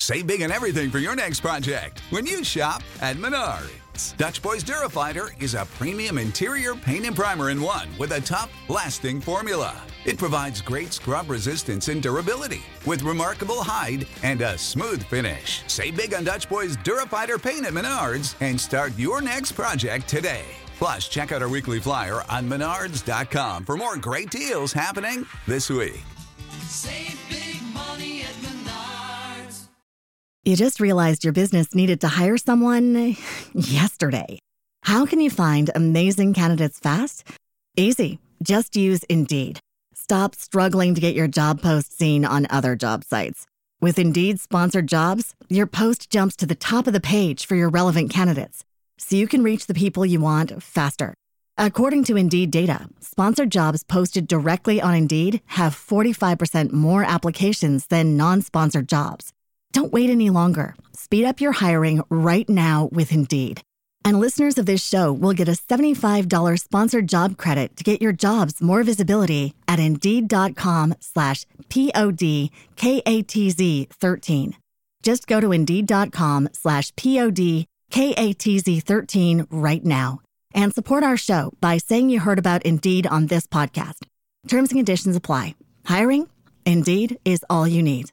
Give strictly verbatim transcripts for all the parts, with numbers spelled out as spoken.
Save big on everything for your next project when you shop at Menards. Dutch Boys Durafighter is a premium interior paint and primer in one with a tough, lasting formula. It provides great scrub resistance and durability with remarkable hide and a smooth finish. Save big on Dutch Boys Durafighter paint at Menards and start your next project today. Plus, check out our weekly flyer on menards dot com for more great deals happening this week. Save big money at Menards. You just realized your business needed to hire someone yesterday. How can you find amazing candidates fast? Easy. Just use Indeed. Stop struggling to get your job post seen on other job sites. With Indeed sponsored jobs, your post jumps to the top of the page for your relevant candidates, so you can reach the people you want faster. According to Indeed data, sponsored jobs posted directly on Indeed have forty-five percent more applications than non-sponsored jobs. Don't wait any longer. Speed up your hiring right now with Indeed. And listeners of this show will get a seventy-five dollars sponsored job credit to get your jobs more visibility at Indeed.com slash P-O-D-K-A-T-Z 13. Just go to Indeed.com slash P-O-D-K-A-T-Z 13 right now and support our show by saying you heard about Indeed on this podcast. Terms and conditions apply. Hiring? Indeed is all you need.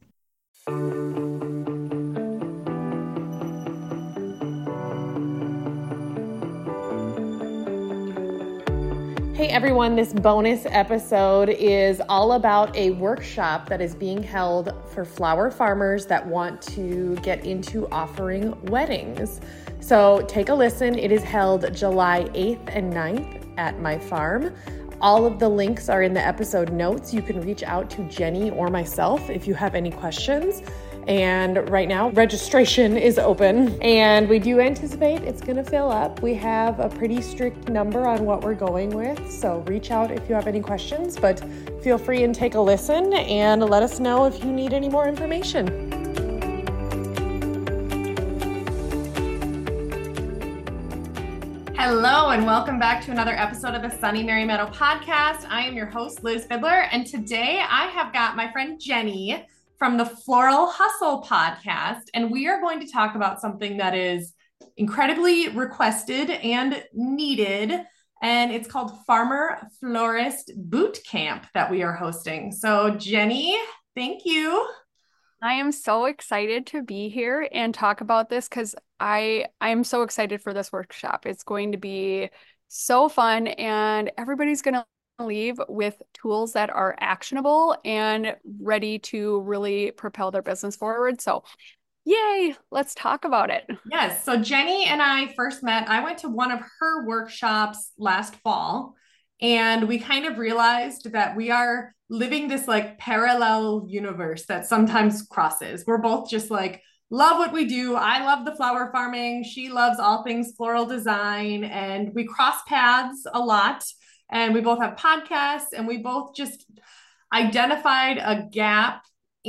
Hey everyone, this bonus episode is all about a workshop that is being held for flower farmers that want to get into offering weddings. So take a listen. It is held July eighth and ninth at my farm. All of the links are in the episode notes. You can reach out to Jenny or myself if you have any questions. And right now, registration is open, and we do anticipate it's going to fill up. We have a pretty strict number on what we're going with, so reach out if you have any questions, but feel free and take a listen and let us know if you need any more information. Hello, and welcome back to another episode of the Sunny Mary Meadow podcast. I am your host, Liz Fiddler, and today I have got my friend Jenny from the Floral Hustle podcast, and we are going to talk about something that is incredibly requested and needed, and it's called Farmer Florist Boot Camp that we are hosting. So Jenny, thank you. I am so excited to be here and talk about this because I I am so excited for this workshop. It's going to be so fun, and everybody's going to leave with tools that are actionable and ready to really propel their business forward. So yay, let's talk about it. Yes. So Jenny and I first met, I went to one of her workshops last fall, and we kind of realized that we are living this like parallel universe that sometimes crosses. We're both just like, love what we do. I love the flower farming. She loves all things floral design, and we cross paths a lot. And we both have podcasts, and we both just identified a gap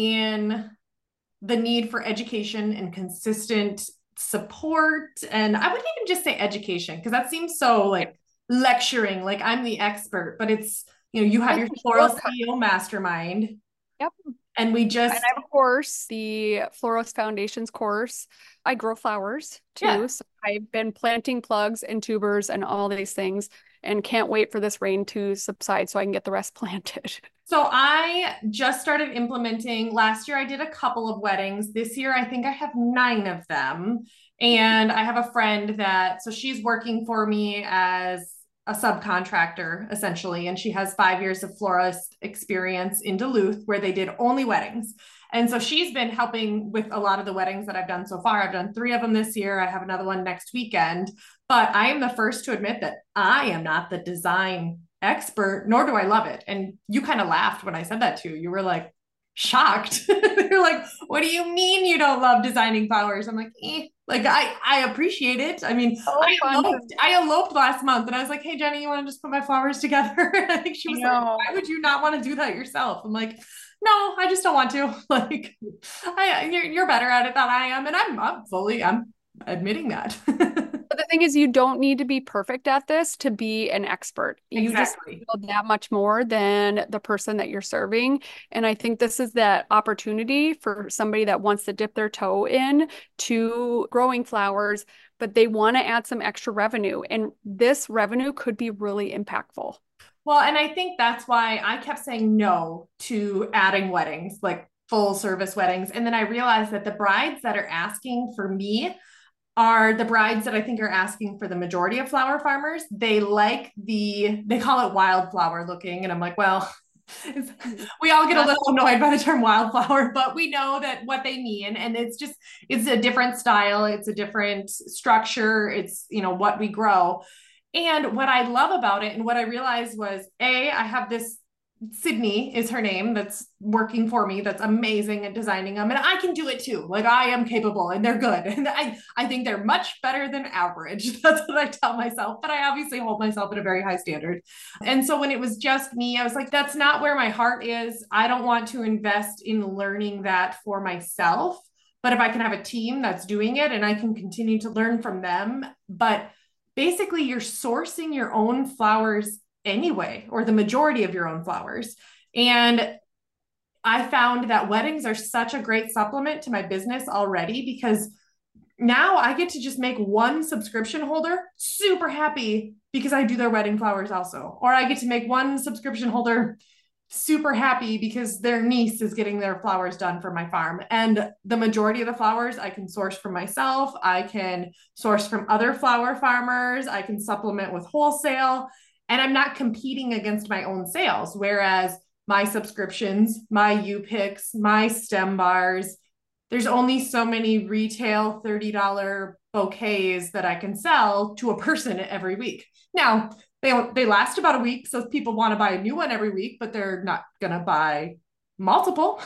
in the need for education and consistent support. And I wouldn't even just say education, because that seems so like lecturing, like I'm the expert, but it's, you know, you have your Floral C E O mastermind. Yep. And we just, and I have a course, the Florist Foundations course. I grow flowers too. Yeah. So I've been planting plugs and tubers and all these things, and can't wait for this rain to subside so I can get the rest planted. So I just started implementing. Last year I did a couple of weddings. This year I think I have nine of them. And I have a friend that, so she's working for me as a subcontractor essentially. And she has five years of florist experience in Duluth where they did only weddings. And so she's been helping with a lot of the weddings that I've done so far. I've done three of them this year. I have another one next weekend, but I am the first to admit that I am not the design expert, nor do I love it. And you kind of laughed when I said that too. You were like shocked. You're like, what do you mean you don't love designing flowers? I'm like, eh. Like I, I appreciate it. I mean, Oh, I fun. eloped, I eloped last month, and I was like, hey, Jenny, you want to just put my flowers together? I think she was like, No. why would you not want to do that yourself? I'm like, no, I just don't want to. Like, I, you're, you're better at it than I am. And I'm, I'm fully, I'm admitting that. But the thing is, you don't need to be perfect at this to be an expert. You Exactly. just know that much more than the person that you're serving. And I think this is that opportunity for somebody that wants to dip their toe in to growing flowers, but they want to add some extra revenue. And this revenue could be really impactful. Well, and I think that's why I kept saying no to adding weddings, like full service weddings. And then I realized that the brides that are asking for me are the brides that I think are asking for the majority of flower farmers. They like the, they call it wildflower looking. And I'm like, well, we all get a little annoyed by the term wildflower, but we know that what they mean. And it's just, it's a different style. It's a different structure. It's, you know, what we grow. And what I love about it and what I realized was, A, I have this, Sydney is her name, that's working for me, that's amazing at designing them. And I can do it too. Like, I am capable and they're good. And I, I think they're much better than average. That's what I tell myself. But I obviously hold myself at a very high standard. And so when it was just me, I was like, that's not where my heart is. I don't want to invest in learning that for myself. But if I can have a team that's doing it and I can continue to learn from them, but basically you're sourcing your own flowers anyway, or the majority of your own flowers. And I found that weddings are such a great supplement to my business already, because now I get to just make one subscription holder super happy because I do their wedding flowers also. Or I get to make one subscription holder super happy because their niece is getting their flowers done for my farm. And the majority of the flowers I can source from myself. I can source from other flower farmers. I can supplement with wholesale, and I'm not competing against my own sales. Whereas my subscriptions, my U-Picks, my stem bars, there's only so many retail thirty dollars bouquets that I can sell to a person every week. Now, They, they last about a week, so people want to buy a new one every week, but they're not going to buy multiple.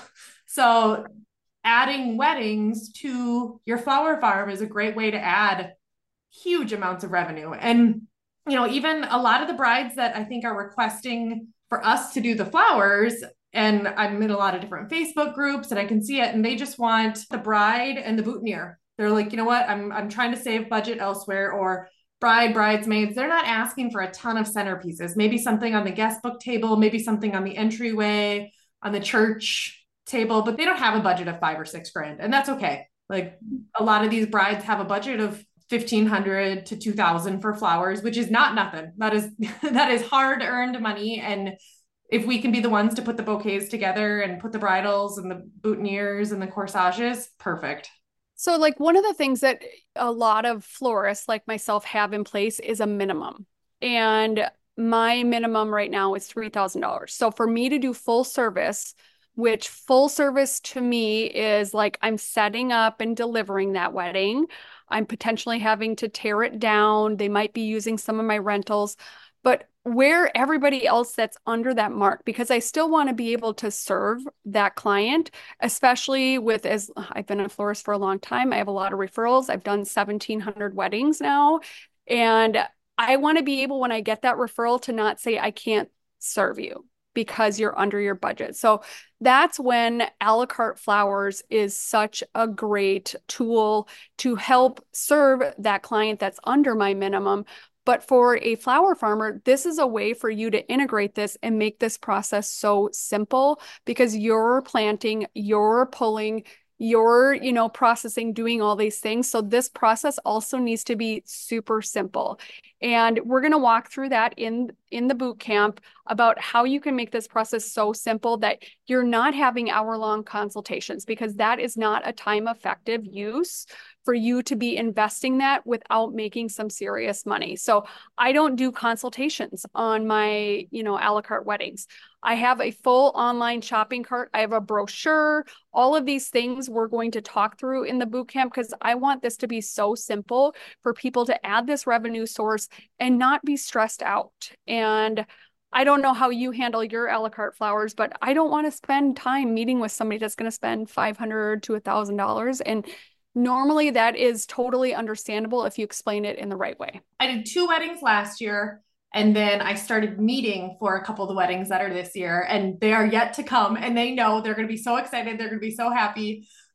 So adding weddings to your flower farm is a great way to add huge amounts of revenue. And, you know, even a lot of the brides that I think are requesting for us to do the flowers, and I'm in a lot of different Facebook groups and I can see it, and they just want the bride and the boutonniere. They're like, you know what, I'm, I'm trying to save budget elsewhere, or bride, bridesmaids, they're not asking for a ton of centerpieces, maybe something on the guest book table, maybe something on the entryway, on the church table, but they don't have a budget of five or six grand. And that's okay. Like, a lot of these brides have a budget of fifteen hundred to two thousand for flowers, which is not nothing. That is, that is hard earned money. And if we can be the ones to put the bouquets together and put the bridals and the boutonnieres and the corsages, perfect. So like one of the things that a lot of florists like myself have in place is a minimum. And my minimum right now is three thousand dollars. So for me to do full service, which full service to me is like I'm setting up and delivering that wedding. I'm potentially having to tear it down. They might be using some of my rentals, but where everybody else that's under that mark, because I still want to be able to serve that client, especially with, as I've been a florist for a long time, I have a lot of referrals. I've done seventeen hundred weddings now. And I want to be able, when I get that referral, to not say, I can't serve you because you're under your budget. So that's when a la carte flowers is such a great tool to help serve that client that's under my minimum. But for a flower farmer, this is a way for you to integrate this and make this process so simple, because you're planting, you're pulling, you're, you know, processing, doing all these things. So this process also needs to be super simple. And we're going to walk through that in, in the boot camp about how you can make this process so simple that you're not having hour-long consultations, because that is not a time-effective use for you to be investing that without making some serious money. So I don't do consultations on my, you know, a la carte weddings. I have a full online shopping cart. I have a brochure. All of these things we're going to talk through in the bootcamp, because I want this to be so simple for people to add this revenue source and not be stressed out. And I don't know how you handle your a la carte flowers, but I don't want to spend time meeting with somebody that's going to spend five hundred dollars to one thousand dollars. And normally that is totally understandable if you explain it in the right way. I did two weddings last year, and then I started meeting for a couple of the weddings that are this year, and they are yet to come, and they know they're going to be so excited. They're going to be so happy.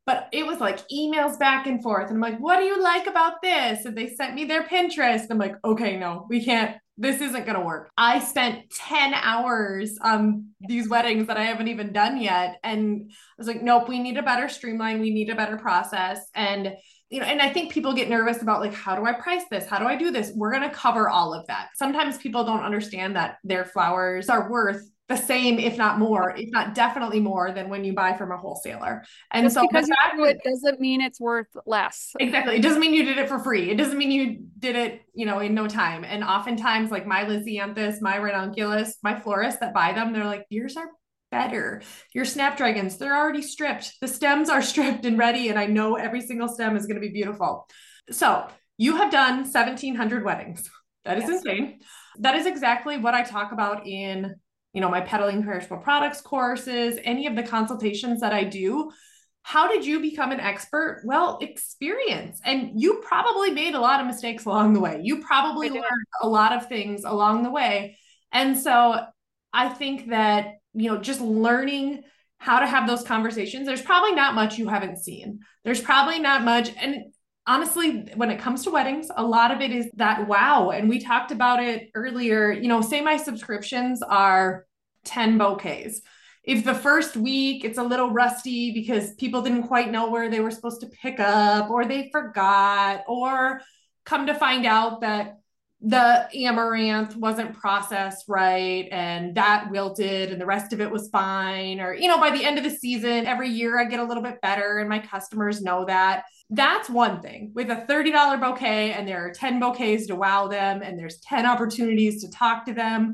But it was like emails back and forth. And I'm like, what do you like about this? And they sent me their Pinterest. I'm like, okay, no, we can't, this isn't going to work. I spent ten hours on these weddings that I haven't even done yet. And I was like, nope, we need a better streamline. We need a better process. And, you know, and I think people get nervous about like, how do I price this? How do I do this? We're going to cover all of that. Sometimes people don't understand that their flowers are worth the same, if not more, if not definitely more than when you buy from a wholesaler. And Just so because you do it doesn't mean it's worth less. Exactly. It doesn't mean you did it for free. It doesn't mean you did it, you know, in no time. And oftentimes like my Lysianthus, my ranunculus, my florists that buy them, they're like, yours are better. Your snapdragons, they're already stripped. The stems are stripped and ready. And I know every single stem is going to be beautiful. So you have done seventeen hundred weddings. That is yes. insane. That is exactly what I talk about in, you know, my peddling perishable products courses, any of the consultations that I do. How did you become an expert? Well, experience. And you probably made a lot of mistakes along the way. You probably learned a lot of things along the way. And so I think that, you know, just learning how to have those conversations, there's probably not much you haven't seen. There's probably not much. And honestly, when it comes to weddings, a lot of it is that wow. And we talked about it earlier, you know, say my subscriptions are ten bouquets. If the first week it's a little rusty because people didn't quite know where they were supposed to pick up, or they forgot, or come to find out that the amaranth wasn't processed right and that wilted and the rest of it was fine, or, you know, by the end of the season, every year I get a little bit better and my customers know that. That's one thing. With a thirty dollars bouquet and there are ten bouquets to wow them and there's ten opportunities to talk to them,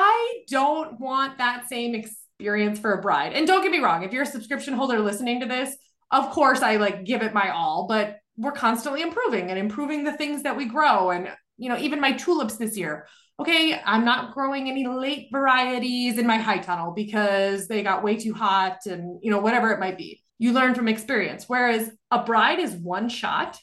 I don't want that same experience for a bride. And don't get me wrong, if you're a subscription holder listening to this, of course I like give it my all, but we're constantly improving and improving the things that we grow. And, you know, even my tulips this year, okay, I'm not growing any late varieties in my high tunnel because they got way too hot and, you know, whatever it might be. You learn from experience. Whereas a bride is one shot.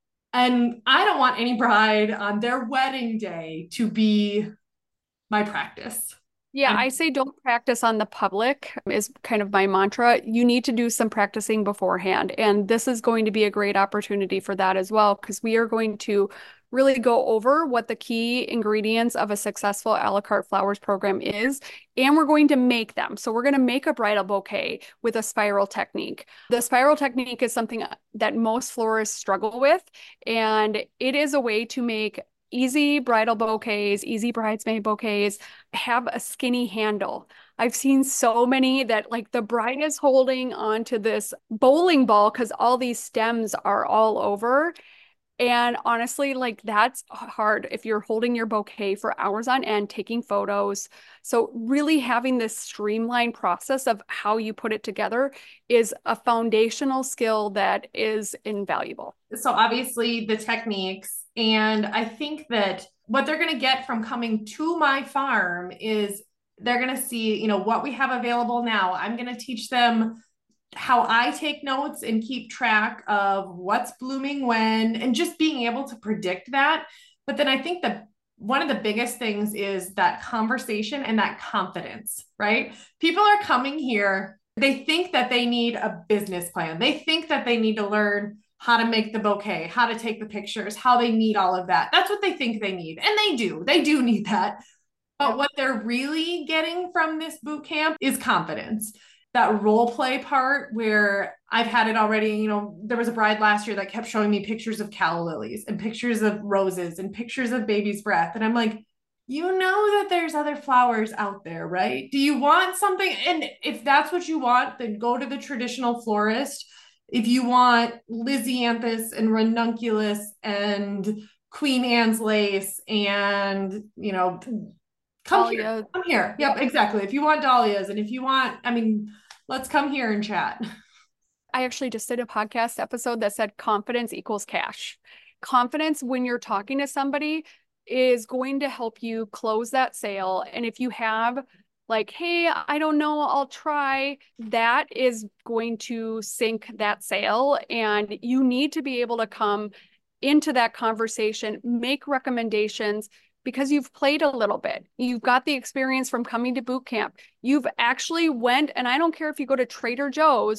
And I don't want any bride on their wedding day to be my practice. Yeah, I say don't practice on the public is kind of my mantra. You need to do some practicing beforehand. And this is going to be a great opportunity for that as well, because we are going to really go over what the key ingredients of a successful a la carte flowers program is, and we're going to make them. So we're going to make a bridal bouquet with a spiral technique. The spiral technique is something that most florists struggle with, and it is a way to make easy bridal bouquets, easy bridesmaid bouquets, have a skinny handle. I've seen so many that like the bride is holding onto this bowling ball because all these stems are all over. And honestly, like that's hard if you're holding your bouquet for hours on end, taking photos. So really having this streamlined process of how you put it together is a foundational skill that is invaluable. So obviously the techniques, and I think that what they're going to get from coming to my farm is they're going to see, you know, what we have available now. I'm going to teach them how I take notes and keep track of what's blooming when, and just being able to predict that. But then I think that one of the biggest things is that conversation and that confidence, right? People are coming here. They think that they need a business plan. They think that they need to learn how to make the bouquet, how to take the pictures, how they need all of that. That's what they think they need. And they do, they do need that. But what they're really getting from this boot camp is confidence. That role play part where I've had it already, you know, there was a bride last year that kept showing me pictures of calla lilies and pictures of roses and pictures of baby's breath. And I'm like, you know that there's other flowers out there, right? Do you want something? And if that's what you want, then go to the traditional florist. If you want Lysianthus and ranunculus and Queen Anne's lace and, you know, come Dahlia. here, come here. Yep, exactly. If you want dahlias and if you want, I mean, let's come here and chat. I actually just did a podcast episode that said confidence equals cash. Confidence when you're talking to somebody is going to help you close that sale. And if you have like, hey, I don't know, I'll try, that is going to sink that sale. And you need to be able to come into that conversation, make recommendations, because you've played a little bit. You've got the experience from coming to boot camp. You've actually went, and I don't care if you go to Trader Joe's,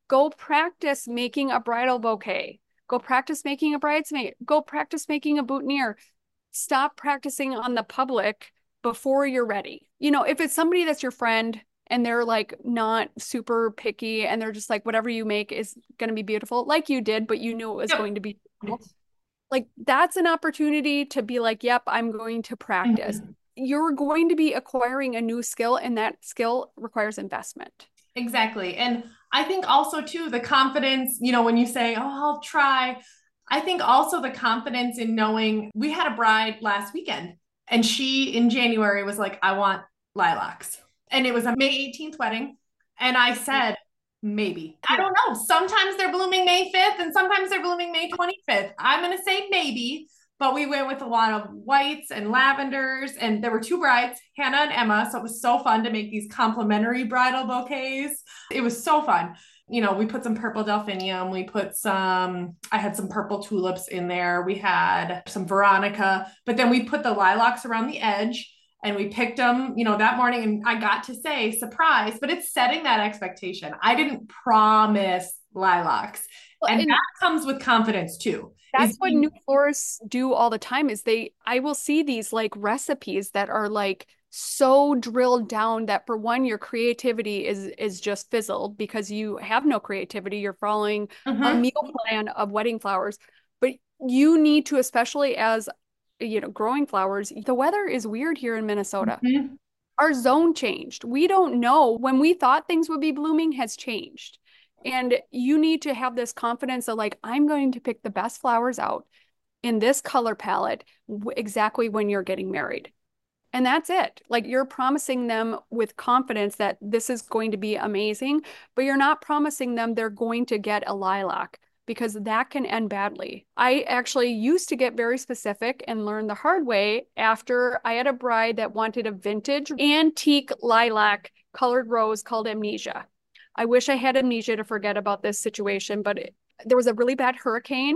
Go practice making a bridal bouquet. Go practice making a bridesmaid. Go practice making a boutonniere. Stop practicing on the public before you're ready. You know, if it's somebody that's your friend and they're like not super picky and they're just like, whatever you make is going to be beautiful, like you did, but you knew it was Yep. going to be beautiful. Like, that's an opportunity to be like, yep, I'm going to practice. Mhm. You're going to be acquiring a new skill, and that skill requires investment. Exactly. And I think also too, the confidence, you know, when you say, oh, I'll try, I think also the confidence in knowing we had a bride last weekend and she in January was like, I want lilacs. And it was a May eighteenth wedding. And I said, maybe. I don't know. Sometimes they're blooming May fifth and sometimes they're blooming May twenty-fifth. I'm going to say maybe, but we went with a lot of whites and lavenders, and there were two brides, Hannah and Emma. So it was so fun to make these complimentary bridal bouquets. It was so fun. You know, we put some purple delphinium. We put some, I had some purple tulips in there. We had some Veronica, but then we put the lilacs around the edge. And we picked them, you know, that morning, and I got to say surprise, but it's setting that expectation. I didn't promise lilacs. Well, and, and that comes with confidence too. That's is what being- new florists do all the time is they, I will see these like recipes that are like so drilled down that for one, your creativity is is just fizzled because you have no creativity. You're following a Mhm. meal plan of wedding flowers, but you need to, especially as you know, growing flowers, the weather is weird here in Minnesota. Mhm. Our zone changed. We don't know when we thought things would be blooming has changed. And you need to have this confidence of like, I'm going to pick the best flowers out in this color palette w- exactly when you're getting married. And that's it. Like, you're promising them with confidence that this is going to be amazing, but you're not promising them they're going to get a lilac because that can end badly. I actually used to get very specific and learn the hard way after I had a bride that wanted a vintage antique lilac colored rose called Amnesia. I wish I had amnesia to forget about this situation, but it, there was a really bad hurricane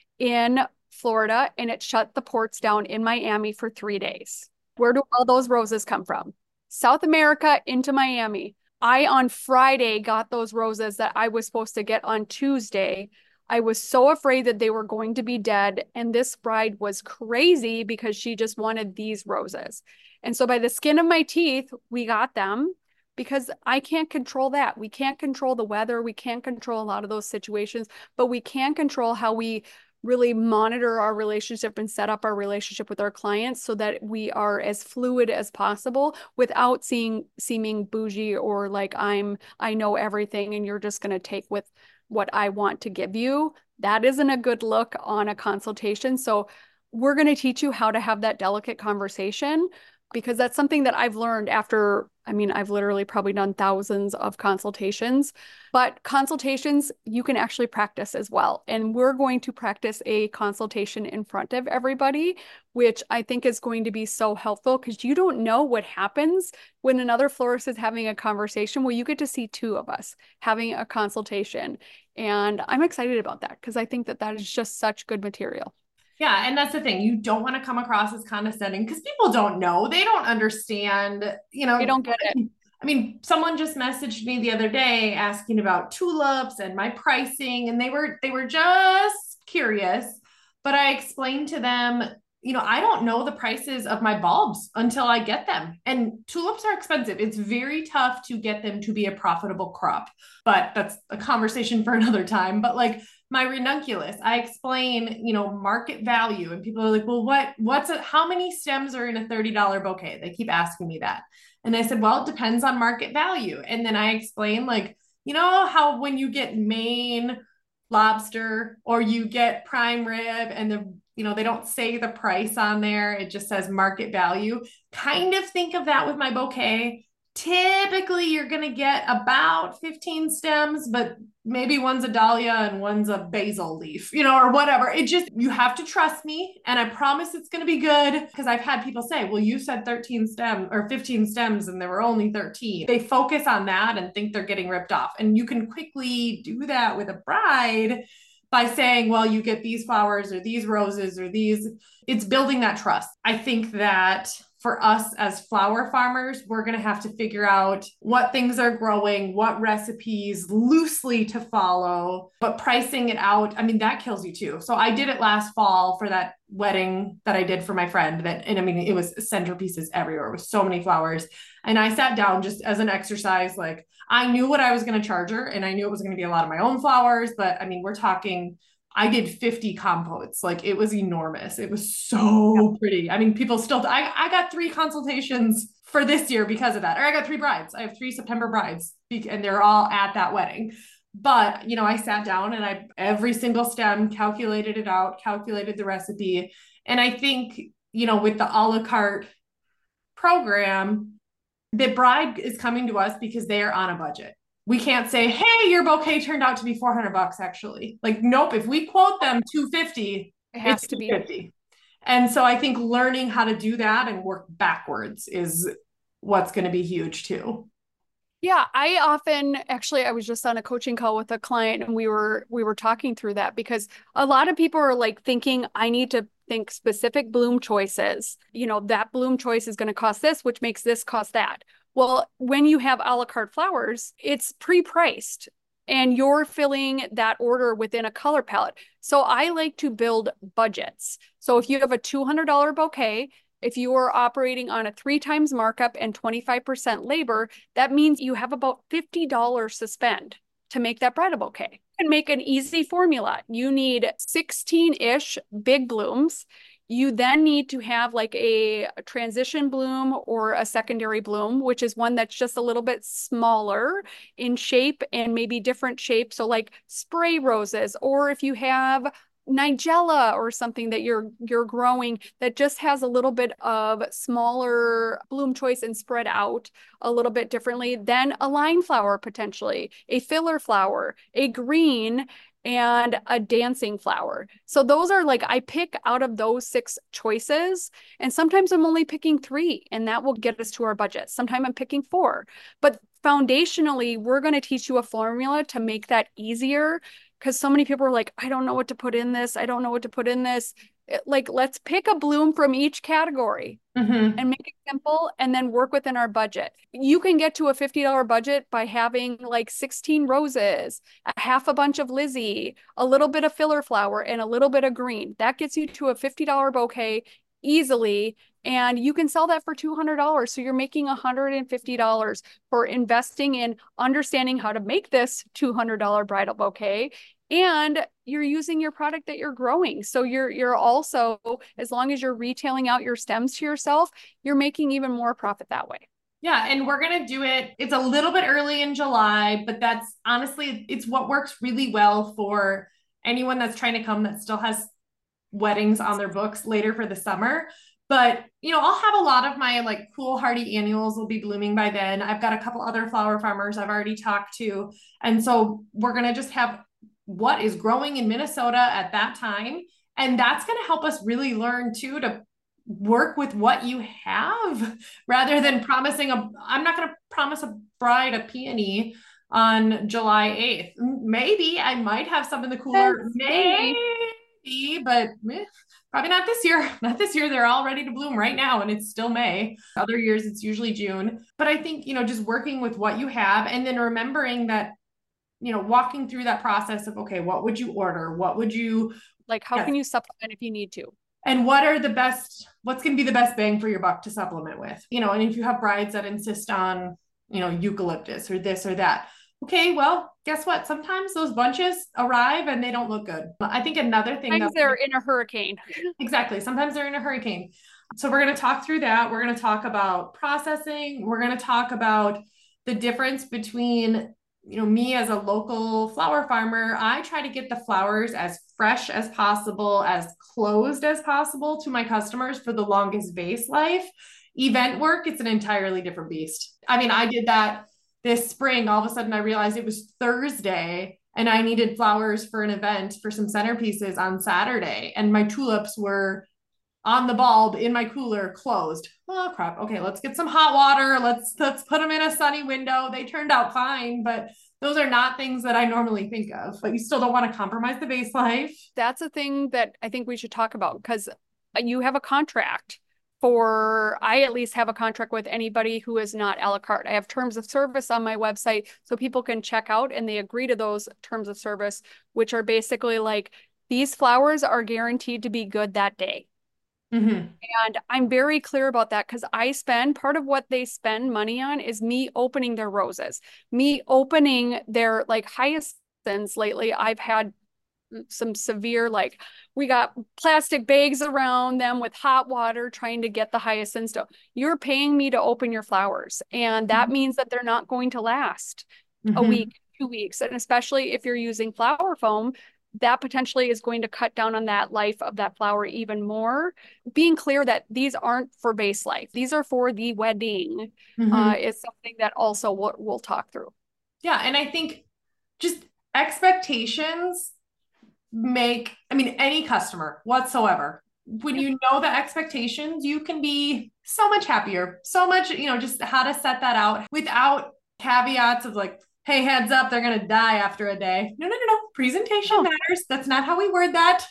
in Florida and it shut the ports down in Miami for three days. Where do all those roses come from? South America into Miami. I, on Friday, got those roses that I was supposed to get on Tuesday. I was so afraid that they were going to be dead. And this bride was crazy because she just wanted these roses. And so by the skin of my teeth, we got them because I can't control that. We can't control the weather. We can't control a lot of those situations, but we can control how we really monitor our relationship and set up our relationship with our clients so that we are as fluid as possible without seeing seeming bougie or like I'm I know everything and you're just going to take with what I want to give you. That isn't a good look on a consultation. So we're going to teach you how to have that delicate conversation because that's something that I've learned after, I mean, I've literally probably done thousands of consultations, but consultations you can actually practice as well. And we're going to practice a consultation in front of everybody, which I think is going to be so helpful because you don't know what happens when another florist is having a conversation. Well, you get to see two of us having a consultation. And I'm excited about that because I think that that is just such good material. Yeah. And that's the thing. You don't want to come across as condescending because people don't know. They don't understand, you know. They don't get it. I mean, someone just messaged me the other day asking about tulips and my pricing, and they were they were just curious. But I explained to them, you know, I don't know the prices of my bulbs until I get them. And tulips are expensive. It's very tough to get them to be a profitable crop. But that's a conversation for another time. But like my ranunculus, I explain, you know, market value. And people are like, well, what, what's it? How many stems are in a thirty dollar bouquet? They keep asking me that. And I said, well, it depends on market value. And then I explain, like, you know, how when you get Maine lobster or you get prime rib and the, you know, they don't say the price on there. It just says market value. Kind of think of that with my bouquet. Typically, you're going to get about fifteen stems, but maybe one's a dahlia and one's a basil leaf, you know, or whatever. It just, you have to trust me. And I promise it's going to be good because I've had people say, well, you said thirteen stems or fifteen stems and there were only thirteen. They focus on that and think they're getting ripped off. And you can quickly do that with a bride by saying, well, you get these flowers or these roses or these, it's building that trust. I think that for us as flower farmers, we're going to have to figure out what things are growing, what recipes loosely to follow, but pricing it out. I mean, that kills you too. So I did it last fall for that wedding that I did for my friend that, and I mean, it was centerpieces everywhere with so many flowers. And I sat down just as an exercise, like I knew what I was going to charge her and I knew it was going to be a lot of my own flowers, but I mean, we're talking I did fifty compotes. Like it was enormous. It was so pretty. I mean, people still, I, I got three consultations for this year because of that. Or I got three brides. I have three September brides and they're all at that wedding. But, you know, I sat down and I, every single stem calculated it out, calculated the recipe. And I think, you know, with the a la carte program, the bride is coming to us because they are on a budget. We can't say, hey, your bouquet turned out to be four hundred bucks actually. Like, nope, if we quote them two fifty, it has it's to be two fifty. And so I think learning how to do that and work backwards is what's going to be huge too. Yeah, I often actually I was just on a coaching call with a client and we were we were talking through that because a lot of people are like thinking I need to think specific bloom choices. You know, that bloom choice is going to cost this, which makes this cost that. Well, when you have a la carte flowers, it's pre-priced and you're filling that order within a color palette. So I like to build budgets. So if you have a two hundred dollar bouquet, if you are operating on a three times markup and twenty-five percent labor, that means you have about fifty dollars to spend to make that bridal bouquet. You can make an easy formula. You need sixteen-ish big blooms. You then need to have like a, a transition bloom or a secondary bloom, which is one that's just a little bit smaller in shape and maybe different shape. So like spray roses, or if you have Nigella or something that you're you're growing that just has a little bit of smaller bloom choice and spread out a little bit differently, then a line flower potentially, a filler flower, a green, and a dancing flower. So those are like, I pick out of those six choices, and sometimes I'm only picking three, and that will get us to our budget. Sometimes I'm picking four, but foundationally, we're going to teach you a formula to make that easier, because so many people are like, I don't know what to put in this. I don't know what to put in this. Like, let's pick a bloom from each category mm-hmm. and make it simple and then work within our budget. You can get to a fifty dollar budget by having like sixteen roses, a half a bunch of Lizzie, a little bit of filler flower, and a little bit of green. That gets you to a fifty dollar bouquet easily. And you can sell that for two hundred dollars. So you're making one hundred fifty dollars for investing in understanding how to make this two hundred dollar bridal bouquet. And you're using your product that you're growing. So you're you're also, as long as you're retailing out your stems to yourself, you're making even more profit that way. Yeah. And we're going to do it. It's a little bit early in July, but that's honestly, it's what works really well for anyone that's trying to come that still has weddings on their books later for the summer. But, you know, I'll have a lot of my like cool hardy annuals will be blooming by then. I've got a couple other flower farmers I've already talked to. And so we're going to just have what is growing in Minnesota at that time. And that's going to help us really learn too, to work with what you have rather than promising a, I'm not going to promise a bride a peony on July eighth. Maybe I might have some in the cooler. Maybe. Maybe, but eh, probably not this year. Not this year. They're all ready to bloom right now and it's still May. Other years it's usually June. But I think, you know, just working with what you have and then remembering that, you know, walking through that process of, okay, what would you order? What would you like? How yes. can you supplement if you need to? And what are the best, what's going to be the best bang for your buck to supplement with? You know, and if you have brides that insist on, you know, eucalyptus or this or that, okay, well, guess what? Sometimes those bunches arrive and they don't look good. I think another thing Sometimes they're in a hurricane. Exactly. Sometimes they're in a hurricane. So we're going to talk through that. We're going to talk about processing. We're going to talk about the difference between, you know, me as a local flower farmer. I try to get the flowers as fresh as possible, as closed as possible to my customers for the longest vase life. Event work, it's an entirely different beast. I mean, I did that this spring. All of a sudden I realized it was Thursday and I needed flowers for an event for some centerpieces on Saturday. And my tulips were on the bulb in my cooler closed. Oh crap. Okay. Let's get some hot water. Let's, let's put them in a sunny window. They turned out fine, but those are not things that I normally think of, but you still don't want to compromise the vase life. That's a thing that I think we should talk about because you have a contract for, I at least have a contract with anybody who is not a la carte. I have terms of service on my website so people can check out and they agree to those terms of service, which are basically like, these flowers are guaranteed to be good that day. Mm-hmm. And I'm very clear about that because I spend, part of what they spend money on is me opening their roses, me opening their like hyacinths. Lately, I've had some severe, like we got plastic bags around them with hot water trying to get the hyacinths to, you're paying me to open your flowers. And that means that they're not going to last Mm-hmm. a week, two weeks. And especially if you're using flower foam, that potentially is going to cut down on that life of that flower even more. Being clear that these aren't for base life. These are for the wedding Mm-hmm. uh, is something that also we'll, we'll talk through. Yeah. And I think just expectations make, I mean, any customer whatsoever, when you know the expectations, you can be so much happier, so much, you know, just how to set that out without caveats of like, hey, heads up, they're going to die after a day. No, no, no, no. Presentation Oh. matters. That's not how we word that.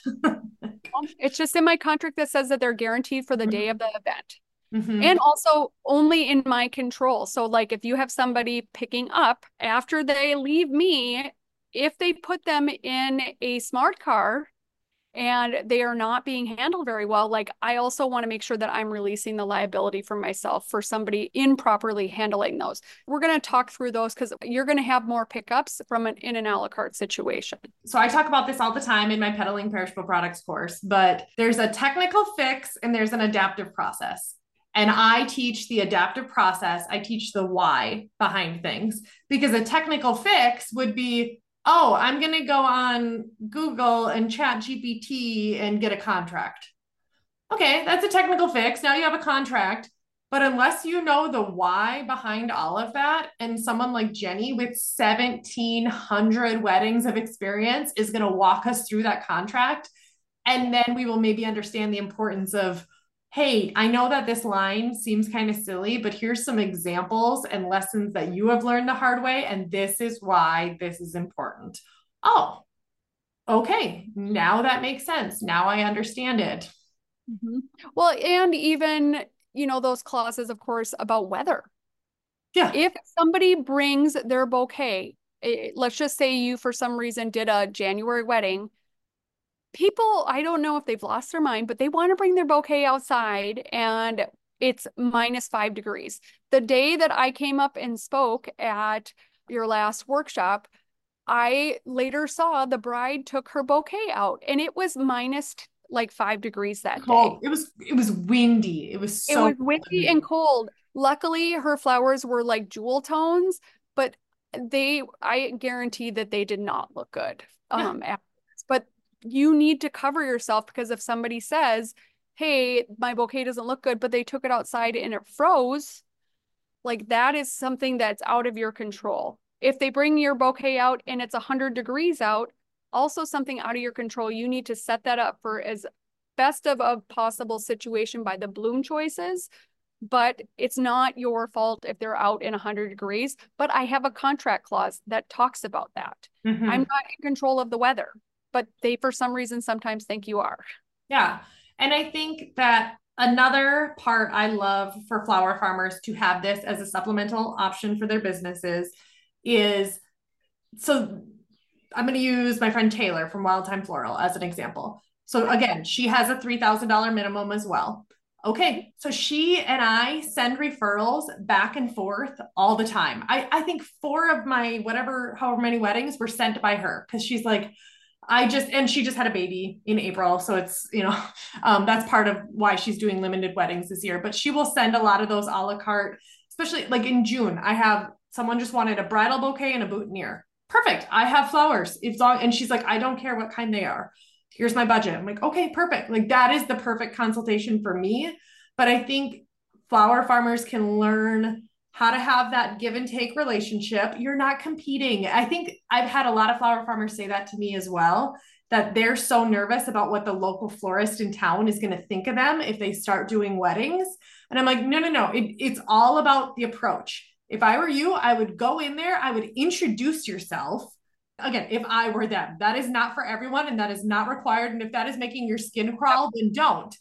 It's just in my contract that says that they're guaranteed for the day of the event. Mm-hmm. And also only in my control. So like if you have somebody picking up after they leave me, if they put them in a smart car and they are not being handled very well, like I also want to make sure that I'm releasing the liability for myself for somebody improperly handling those. We're going to talk through those because you're going to have more pickups from an in an a la carte situation. So I talk about this all the time in my Peddling Perishable Products course, but there's a technical fix and there's an adaptive process. And I teach the adaptive process. I teach the why behind things, because a technical fix would be, oh, I'm going to go on Google and Chat G P T and get a contract. Okay, that's a technical fix. Now you have a contract. But unless you know the why behind all of that, and someone like Jenny with seventeen hundred weddings of experience is going to walk us through that contract, and then we will maybe understand the importance of, hey, I know that this line seems kind of silly, but here's some examples and lessons that you have learned the hard way, and this is why this is important. Oh, okay, now that makes sense. Now I understand it. Mm-hmm. Well, and even, you know, those clauses, of course, about weather. Yeah. If somebody brings their bouquet, eh, let's just say you, for some reason, did a January wedding, people, I don't know if they've lost their mind, but they want to bring their bouquet outside and it's minus five degrees. The day that I came up and spoke at your last workshop, I later saw the bride took her bouquet out and it was minus like five degrees that Cold. day. It was, it was windy. It was so It was windy and cold. Luckily, her flowers were like jewel tones, but they, I guarantee that they did not look good. Yeah. Um, afterwards. But you need to cover yourself because if somebody says, hey, my bouquet doesn't look good, but they took it outside and it froze, like that is something that's out of your control. If they bring your bouquet out and it's one hundred degrees out, also something out of your control. You need to set that up for as best of a possible situation by the bloom choices, but it's not your fault if they're out in one hundred degrees. But I have a contract clause that talks about that. Mhm. I'm not in control of the weather, but they, for some reason, sometimes think you are. Yeah. And I think that another part I love for flower farmers to have this as a supplemental option for their businesses is, so I'm going to use my friend Taylor from Wild Time Floral as an example. So again, she has a three thousand dollars minimum as well. Okay. So she and I send referrals back and forth all the time. I, I think four of my, whatever, however many weddings were sent by her. Cause she's like, I just, and she just had a baby in April. So it's, you know, um, that's part of why she's doing limited weddings this year, but she will send a lot of those a la carte, especially like in June. I have someone just wanted a bridal bouquet and a boutonniere. Perfect. I have flowers. It's long. And she's like, I don't care what kind they are. Here's my budget. I'm like, okay, perfect. Like that is the perfect consultation for me. But I think flower farmers can learn how to have that give and take relationship. You're not competing. I think I've had a lot of flower farmers say that to me as well, that they're so nervous about what the local florist in town is going to think of them if they start doing weddings. And I'm like, no, no, no. It, it's all about the approach. If I were you, I would go in there, I would introduce yourself. Again, if I were them, that is not for everyone and that is not required. And if that is making your skin crawl, then don't.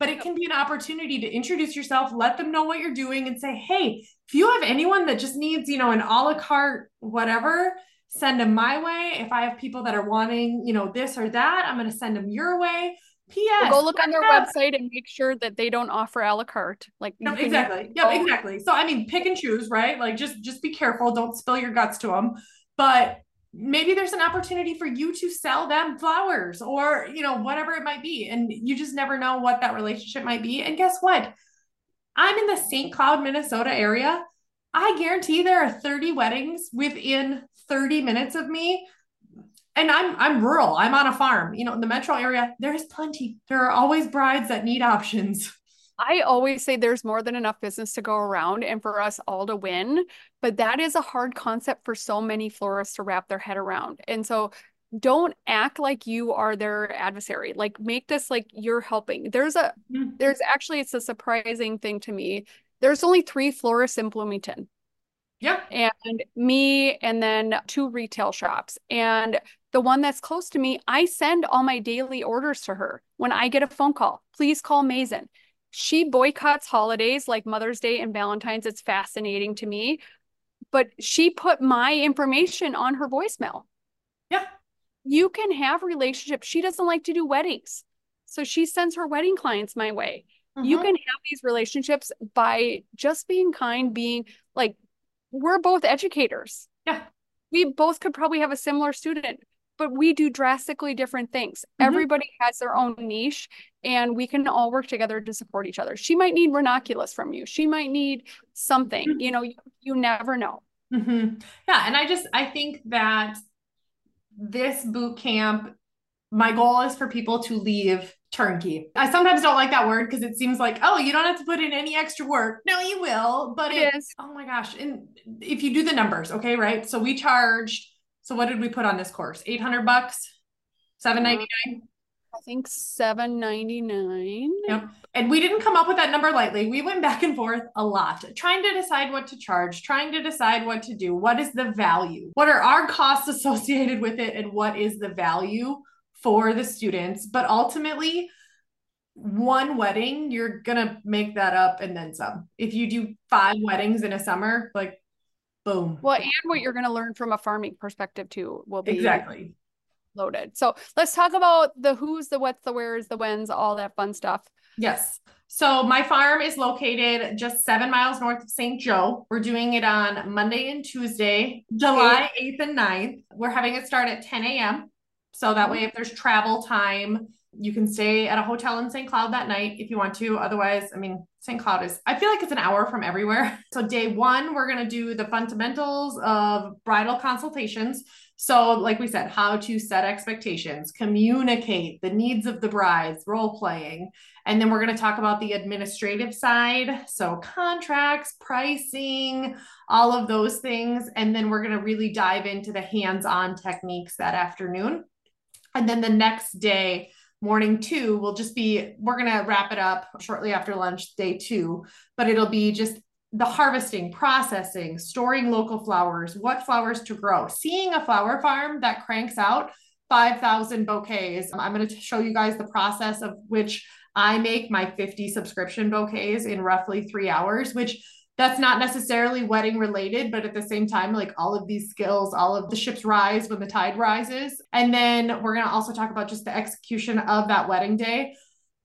but it can be an opportunity to introduce yourself, let them know what you're doing, and say, hey, if you have anyone that just needs, you know, an a la carte, whatever, send them my way. If I have people that are wanting, you know, this or that, I'm going to send them your way. P S. Go look on their yeah. website and make sure that they don't offer a la carte. Like no, exactly. Yeah, exactly. So I mean, pick and choose, right? Like just just be careful. Don't spill your guts to them. But maybe there's an opportunity for you to sell them flowers or, you know, whatever it might be. And you just never know what that relationship might be. And guess what? I'm in the Saint Cloud, Minnesota area. I guarantee there are thirty weddings within thirty minutes of me. And I'm I'm rural. I'm on a farm. You know, in the metro area, there is plenty. There are always brides that need options. I always say there's more than enough business to go around and for us all to win, but that is a hard concept for so many florists to wrap their head around. And so don't act like you are their adversary. Like make this like you're helping. There's a mm-hmm. there's actually it's a surprising thing to me. There's only three florists in Bloomington. Yeah. And me and then two retail shops. And the one that's close to me, I send all my daily orders to her. When I get a phone call, please call Mason. She boycotts holidays like Mother's Day and Valentine's. It's fascinating to me. But she put my information on her voicemail. Yeah. You can have relationships. She doesn't like to do weddings. So she sends her wedding clients my way. Mm-hmm. You can have these relationships by just being kind, being like, we're both educators. Yeah. We both could probably have a similar student, but we do drastically different things. Mm-hmm. Everybody has their own niche and we can all work together to support each other. She might need ranunculus from you. She might need something, mm-hmm. you know, you, you never know. Mm-hmm. Yeah. And I just, I think that this boot camp, my goal is for people to leave turnkey. I sometimes don't like that word because it seems like, oh, you don't have to put in any extra work. No, you will, but it, it is. Oh my gosh. And if you do the numbers, okay, right? So we charged, so what did we put on this course? eight hundred bucks, seven ninety-nine. I think seven ninety-nine. Yep. And we didn't come up with that number lightly. We went back and forth a lot, trying to decide what to charge, trying to decide what to do. What is the value? What are our costs associated with it? And what is the value for the students? But ultimately, one wedding, you're going to make that up and then some. If you do five weddings in a summer, like, boom. Well, and what you're going to learn from a farming perspective too will be exactly loaded. So let's talk about the who's, the what's, the where's, the when's, all that fun stuff. Yes. So my farm is located just seven miles north of Saint Joe. We're doing it on Monday and Tuesday, July eighth and ninth. We're having it start at ten a.m. So that way, if there's travel time, you can stay at a hotel in Saint Cloud that night if you want to. Otherwise, I mean, Saint Cloud is, I feel like it's an hour from everywhere. So day one, we're going to do the fundamentals of bridal consultations. So like we said, how to set expectations, communicate the needs of the brides, role playing. And then we're going to talk about the administrative side. So contracts, pricing, all of those things. And then we're going to really dive into the hands-on techniques that afternoon. And then the next day, morning two, will just be, we're going to wrap it up shortly after lunch, day two, but it'll be just the harvesting, processing, storing local flowers, what flowers to grow, seeing a flower farm that cranks out five thousand bouquets. I'm going to show you guys the process of which I make my fifty subscription bouquets in roughly three hours, which that's not necessarily wedding related, but at the same time, like all of these skills, all of the ships rise when the tide rises. And then we're going to also talk about just the execution of that wedding day.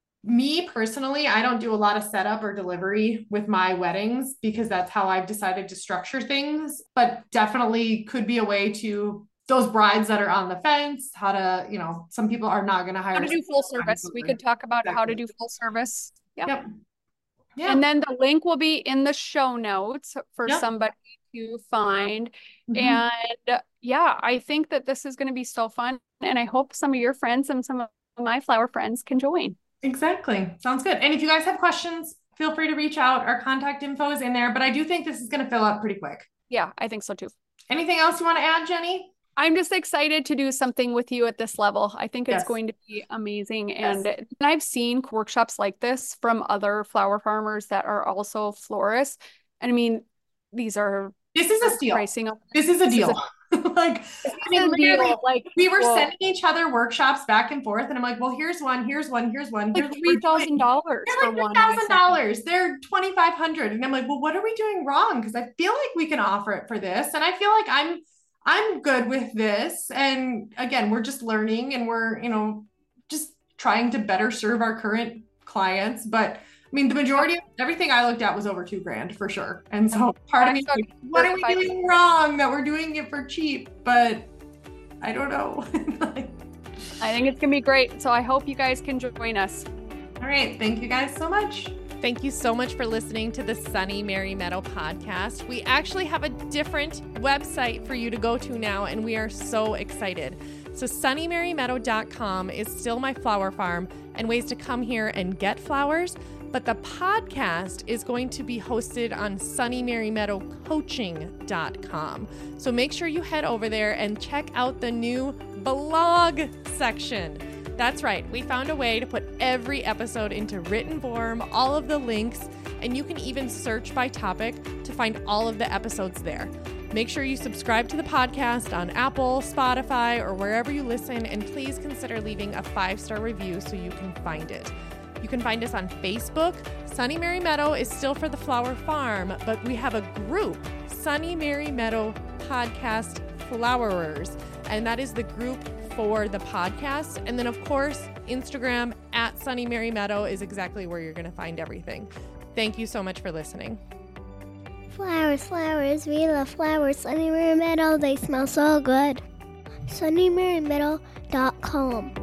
Me personally, I don't do a lot of setup or delivery with my weddings because that's how I've decided to structure things, but definitely could be a way to those brides that are on the fence, how to, you know, some people are not going to hire. How to do full service. We could talk about exactly. how to do full service. Yep. yep. Yeah. And then the link will be in the show notes for yep. somebody to find. Mm-hmm. And yeah, I think that this is going to be so fun. And I hope some of your friends and some of my flower friends can join. Exactly. Sounds good. And if you guys have questions, feel free to reach out. Our contact info is in there, but I do think this is going to fill up pretty quick. Yeah, I think so too. Anything else you want to add, Jenny? I'm just excited to do something with you at this level. I think it's yes. going to be amazing. And, yes. and I've seen workshops like this from other flower farmers that are also florists. And I mean, these are this is a steal. Pricing. This is a this deal. Is a, Like, I mean, the deal. literally, Like, we were whoa. sending each other workshops back and forth, and I'm like, well, here's one, here's one, here's one. Here's Like what we're three thousand doing. dollars They're for like one. three thousand dollars. They're twenty-five hundred dollars. And I'm like, well, what are we doing wrong? Because I feel like we can offer it for this. And I feel like I'm I'm good with this. And again, we're just learning and we're, you know, just trying to better serve our current clients. But I mean, the majority of everything I looked at was over two grand for sure. And so part of me, That's like, what are we thirty-five doing wrong that we're doing it for cheap? But I don't know. Like, I think it's going to be great. So I hope you guys can join us. all right. Thank you guys so much. Thank you so much for listening to the Sunny Mary Meadow podcast. We actually have a different website for you to go to now, and we are so excited. So sunny mary meadow dot com is still my flower farm and ways to come here and get flowers, but the podcast is going to be hosted on sunny mary meadow coaching dot com. So make sure you head over there and check out the new blog section. That's right, we found a way to put every episode into written form, all of the links, and you can even search by topic to find all of the episodes there. Make sure you subscribe to the podcast on Apple, Spotify, or wherever you listen, and please consider leaving a five-star review so you can find it. You can find us on Facebook. Sunny Mary Meadow is still for the Flower Farm, but we have a group, Sunny Mary Meadow Podcast Flowerers, and that is the group for the podcast. And then, of course, Instagram at Sunny Mary Meadow is exactly where you're going to find everything. Thank you so much for listening. Flowers, flowers, we love flowers. Sunny Mary Meadow, they smell so good. sunny mary meadow dot com